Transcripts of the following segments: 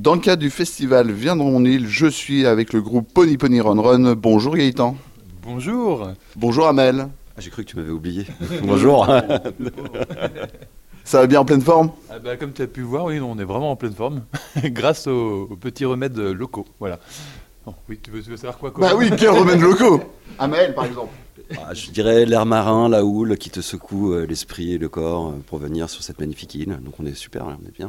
Dans le cadre du festival Viens dans mon île, je suis avec le groupe Pony Pony Run Run. Bonjour Gaëtan. Bonjour. Bonjour Amel. Ah, j'ai cru que tu m'avais oublié. Bonjour. Ça va bien en pleine forme? Comme tu as pu voir, oui, on est vraiment en pleine forme, grâce aux petits remèdes locaux. Voilà. Bon, oui, tu veux savoir quoi? Bah oui, quels remèdes locaux? Amel par exemple. Je dirais l'air marin, la houle qui te secoue l'esprit et le corps pour venir sur cette magnifique île. Donc on est super, on est bien.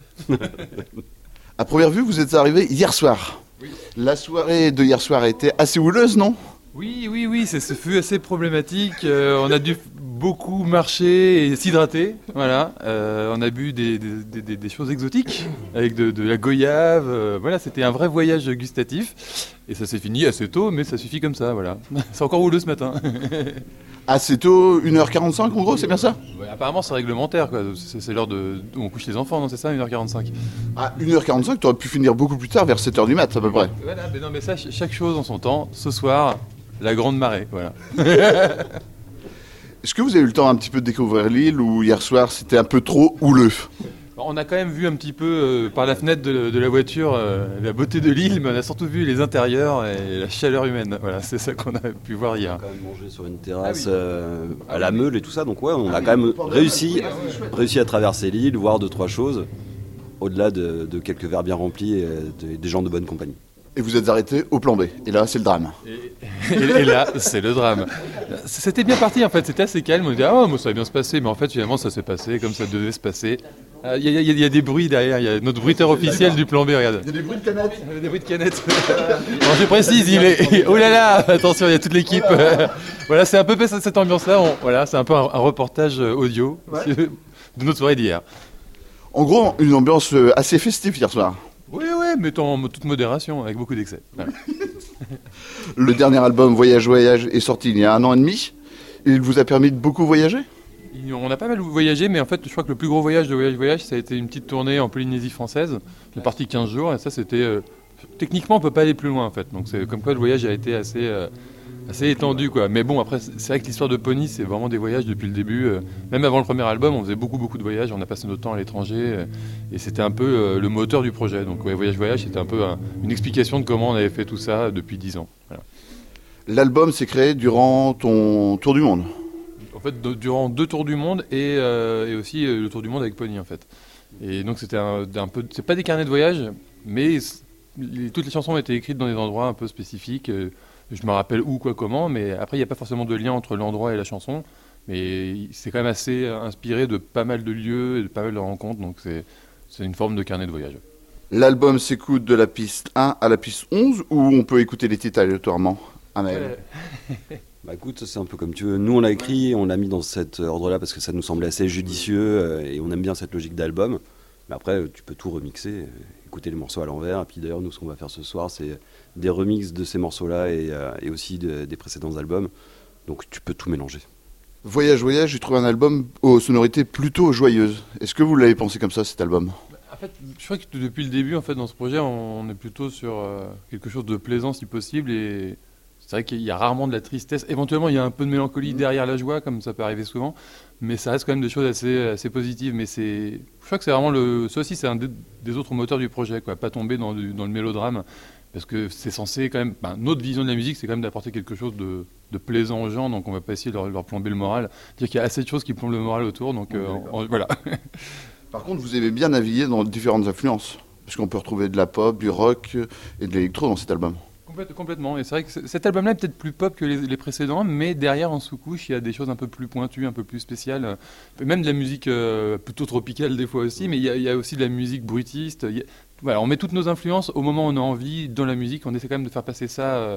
À première vue, vous êtes arrivé hier soir. Oui. La soirée de hier soir a été assez houleuse, non? Oui, ce fut assez problématique. On a dû beaucoup marcher et s'hydrater. Voilà. On a bu des choses exotiques avec de la goyave. Voilà, c'était un vrai voyage gustatif. Et ça s'est fini assez tôt, mais ça suffit comme ça. Voilà. C'est encore houleux ce matin. Assez tôt, 1h45 en gros, c'est bien ça? Ouais, apparemment c'est réglementaire, quoi. C'est l'heure où on couche les enfants, non? C'est ça, 1h45? Ah, 1h45, tu aurais pu finir beaucoup plus tard, vers 7h du mat à peu près. Voilà, mais ça, chaque chose en son temps. Ce soir, la grande marée, voilà. Est-ce que vous avez eu le temps un petit peu de découvrir l'île ou hier soir c'était un peu trop houleux? On a quand même vu un petit peu par la fenêtre de la voiture la beauté de l'île, mais on a surtout vu les intérieurs et la chaleur humaine. Voilà, c'est ça qu'on a pu voir hier. On a quand même mangé sur une terrasse à la meule et tout ça, donc ouais, on a quand même réussi à traverser l'île, voir 2-3 choses, au-delà de quelques verres bien remplis et des gens de bonne compagnie. Et vous êtes arrêté au plan B. Et là, c'est le drame. Et là, c'est le drame. C'était bien parti, en fait. C'était assez calme. On disait, moi, ça va bien se passer. Mais en fait, finalement, ça s'est passé comme ça devait se passer. Il y a des bruits derrière. Il y a notre bruiteur officiel du plan B, regarde. Il y a des bruits de canettes. Il y a des bruits de canettes. Alors, je précise, oh là là, attention, il y a toute l'équipe. Voilà, c'est un peu cette ambiance-là. Voilà, c'est un peu un reportage audio de notre soirée d'hier. En gros, une ambiance assez festive hier soir. Oui, mais en toute modération, avec beaucoup d'excès. Voilà. Le dernier album Voyage Voyage est sorti il y a 1 an et demi. Il vous a permis de beaucoup voyager? On a pas mal voyagé, mais en fait, je crois que le plus gros voyage de Voyage, ça a été une petite tournée en Polynésie française. On est parti 15 jours, et ça, c'était... techniquement, on peut pas aller plus loin, en fait. Donc, c'est comme quoi le voyage a été assez étendu, quoi. Mais bon, après, c'est vrai que l'histoire de Pony, c'est vraiment des voyages depuis le début. Même avant le premier album, on faisait beaucoup de voyages. On a passé notre temps à l'étranger et c'était un peu le moteur du projet. Donc ouais, Voyage, c'était un peu une explication de comment on avait fait tout ça depuis 10 ans. Voilà. L'album s'est créé durant ton tour du monde? En fait, durant 2 tours du monde et aussi le tour du monde avec Pony, en fait. Et donc c'était un peu... C'est pas des carnets de voyage, mais toutes les chansons ont été écrites dans des endroits un peu spécifiques. Je me rappelle où, quoi, comment, mais après, il n'y a pas forcément de lien entre l'endroit et la chanson. Mais c'est quand même assez inspiré de pas mal de lieux et de pas mal de rencontres, donc c'est une forme de carnet de voyage. L'album s'écoute de la piste 1 à la piste 11, ou on peut écouter les titres aléatoirement? Amel. Bah écoute, c'est un peu comme tu veux. Nous, on l'a écrit, on l'a mis dans cet ordre-là parce que ça nous semblait assez judicieux et on aime bien cette logique d'album. Mais après, tu peux tout remixer, écouter les morceaux à l'envers. Et puis d'ailleurs, nous, ce qu'on va faire ce soir, c'est des remixes de ces morceaux-là et aussi des précédents albums. Donc tu peux tout mélanger. Voyage, j'ai trouvé un album aux sonorités plutôt joyeuses. Est-ce que vous l'avez pensé comme ça, cet album? En fait, je crois que depuis le début, en fait, dans ce projet, on est plutôt sur quelque chose de plaisant si possible. Et c'est vrai qu'il y a rarement de la tristesse. Éventuellement, il y a un peu de mélancolie derrière la joie, comme ça peut arriver souvent. Mais ça reste quand même des choses assez positives. Mais je crois que c'est vraiment ça aussi, c'est un des autres moteurs du projet, quoi. Pas tomber dans le mélodrame. Parce que c'est censé quand même... notre vision de la musique, c'est quand même d'apporter quelque chose de plaisant aux gens. Donc on va pas essayer de leur plomber le moral. Dire qu'il y a assez de choses qui plombent le moral autour. Donc voilà. Par contre, vous avez bien navigué dans différentes influences. Parce qu'on peut retrouver de la pop, du rock et de l'électro dans cet album. Complètement. Et c'est vrai que cet album-là est peut-être plus pop que les précédents. Mais derrière, en sous-couche, il y a des choses un peu plus pointues, un peu plus spéciales. Même de la musique plutôt tropicale des fois aussi. Mais il y a aussi de la musique bruitiste. Voilà, on met toutes nos influences au moment où on a envie dans la musique. On essaie quand même de faire passer ça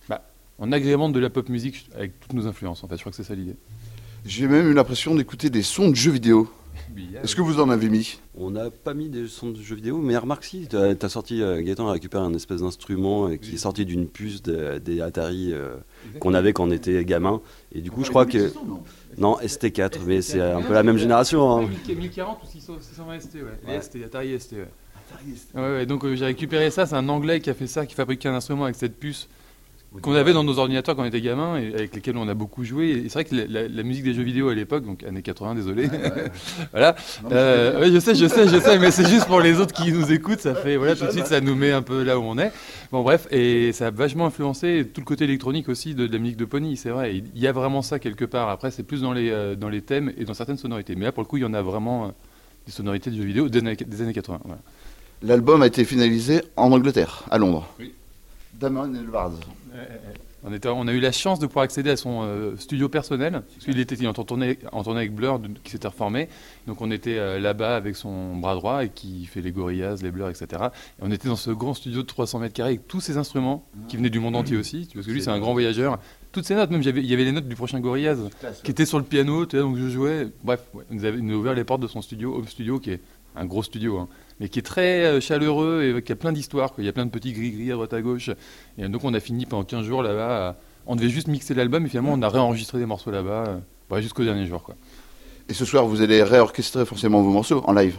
en agrément de la pop musique avec toutes nos influences. En fait, je crois que c'est ça l'idée. J'ai même eu l'impression d'écouter des sons de jeux vidéo. Est-ce que vous en avez mis? On n'a pas mis des sons de jeux vidéo, mais remarque si, t'as sorti, Gaëtan a récupéré un espèce d'instrument qui est sorti d'une puce des Atari qu'on avait quand on était gamin. Et du coup, je crois que... Non, ST4, mais c'est un peu la même génération. Hein. 1040 ou 620 ST, ouais. Les ST, Atari ST, ouais. Donc j'ai récupéré ça, c'est un Anglais qui a fait ça, qui fabriquait un instrument avec cette puce qu'on avait dans nos ordinateurs quand on était gamin et avec lesquels on a beaucoup joué. Et c'est vrai que la musique des jeux vidéo à l'époque, donc années 80, désolé. Voilà. Oui, je sais, mais c'est juste pour les autres qui nous écoutent, ça fait, voilà, tout de suite, ça nous met un peu là où on est. Bon, bref, et ça a vachement influencé tout le côté électronique aussi de la musique de Pony, c'est vrai. Il y a vraiment ça quelque part. Après, c'est plus dans les thèmes et dans certaines sonorités. Mais là, pour le coup, il y en a vraiment des sonorités de jeux vidéo des années 80. Voilà. L'album a été finalisé en Angleterre, à Londres. Oui. Damon Albarn. On a eu la chance de pouvoir accéder à son studio personnel, parce qu'il était en tournée avec Blur, qui s'était reformé. Donc on était là-bas avec son bras droit, et qui fait les Gorillaz, les Blur, etc. Et on était dans ce grand studio de 300 mètres carrés avec tous ces instruments, qui venaient du monde entier aussi, parce que lui c'est un grand voyageur. Toutes ces notes, même il y avait les notes du prochain Gorillaz, qui étaient sur le piano, donc je jouais. Bref, il nous a ouvert les portes de son studio, Home Studio, qui est un gros studio, hein, mais qui est très chaleureux et qui a plein d'histoires. Il y a plein de petits gris-gris à droite à gauche. Et donc on a fini pendant 15 jours là-bas. On devait juste mixer l'album et finalement on a réenregistré des morceaux là-bas jusqu'au dernier jour. Quoi. Et ce soir, vous allez réorchestrer forcément vos morceaux en live.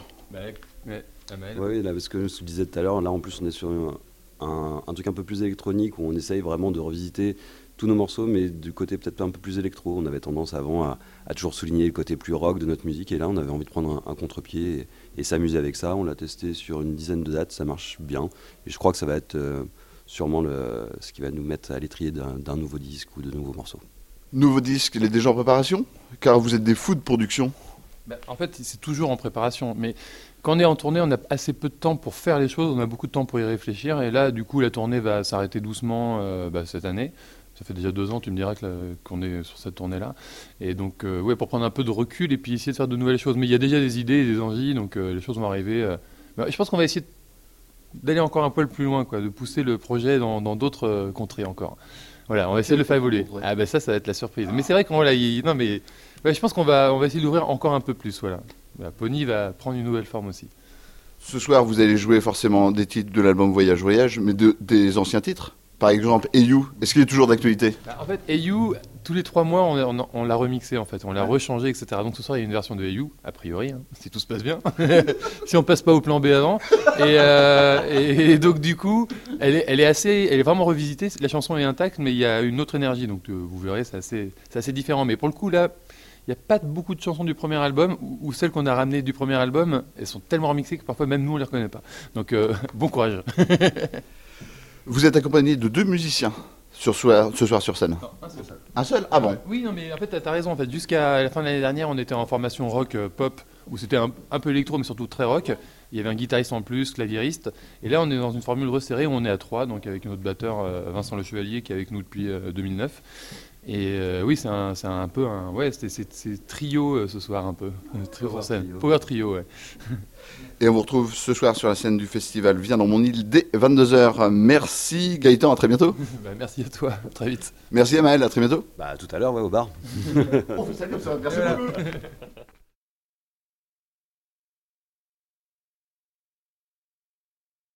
Oui, là, parce que je vous disais tout à l'heure, là en plus on est sur un truc un peu plus électronique où on essaye vraiment de revisiter tous nos morceaux, mais du côté peut-être un peu plus électro. On avait tendance avant à toujours souligner le côté plus rock de notre musique, et là on avait envie de prendre un contre-pied et s'amuser avec ça. On l'a testé sur une dizaine de dates, ça marche bien, et je crois que ça va être sûrement ce qui va nous mettre à l'étrier d'un nouveau disque ou de nouveaux morceaux. Nouveau disque, il est déjà en préparation ? Car vous êtes des fous de production. En fait, c'est toujours en préparation, mais quand on est en tournée, on a assez peu de temps pour faire les choses, on a beaucoup de temps pour y réfléchir, et là, du coup, la tournée va s'arrêter doucement cette année. Ça fait déjà 2 ans, tu me diras qu'on est sur cette tournée-là. Et donc, pour prendre un peu de recul et puis essayer de faire de nouvelles choses. Mais il y a déjà des idées et des envies, donc les choses vont arriver. Je pense qu'on va essayer d'aller encore un poil plus loin, quoi, de pousser le projet dans d'autres contrées encore. Voilà, on va essayer de le faire évoluer. Ça va être la surprise. Mais c'est vrai qu'on je pense qu'on va essayer d'ouvrir encore un peu plus. Voilà. Pony va prendre une nouvelle forme aussi. Ce soir, vous allez jouer forcément des titres de l'album Voyage Voyage, mais des anciens titres. Par exemple, Hey You, est-ce qu'il est toujours d'actualité ? En fait, Hey You, tous les 3 mois, on l'a remixé, en fait. On l'a rechangé, etc. Donc ce soir, il y a une version de Hey You, a priori, hein, si tout se passe bien. Si on passe pas au plan B avant. Et donc, du coup, elle est vraiment revisitée. La chanson est intacte, mais il y a une autre énergie. Donc vous verrez, c'est assez différent. Mais pour le coup, là, il n'y a pas beaucoup de chansons du premier album, ou celles qu'on a ramenées du premier album, elles sont tellement remixées que parfois, même nous, on les reconnaît pas. Donc, bon courage. Vous êtes accompagné de 2 musiciens ce soir sur scène. Non, un seul. Un seul ? Ah bon ? Oui, non, mais en fait, t'as raison. En fait, jusqu'à la fin de l'année dernière, on était en formation rock pop, où c'était un peu électro, mais surtout très rock. Il y avait un guitariste en plus, claviériste. Et là, on est dans une formule resserrée où on est à 3, donc avec notre batteur Vincent Le Chevalier, qui est avec nous depuis 2009. Et oui, c'est trio ce soir un peu. Trio sur scène. Power trio, ouais. Et on vous retrouve ce soir sur la scène du festival Viens dans mon île dès 22h. Merci Gaëtan, à très bientôt. Merci à toi, à très vite. Merci Amael, à très bientôt. Tout à l'heure, au bar. On fait ça comme ça, merci beaucoup.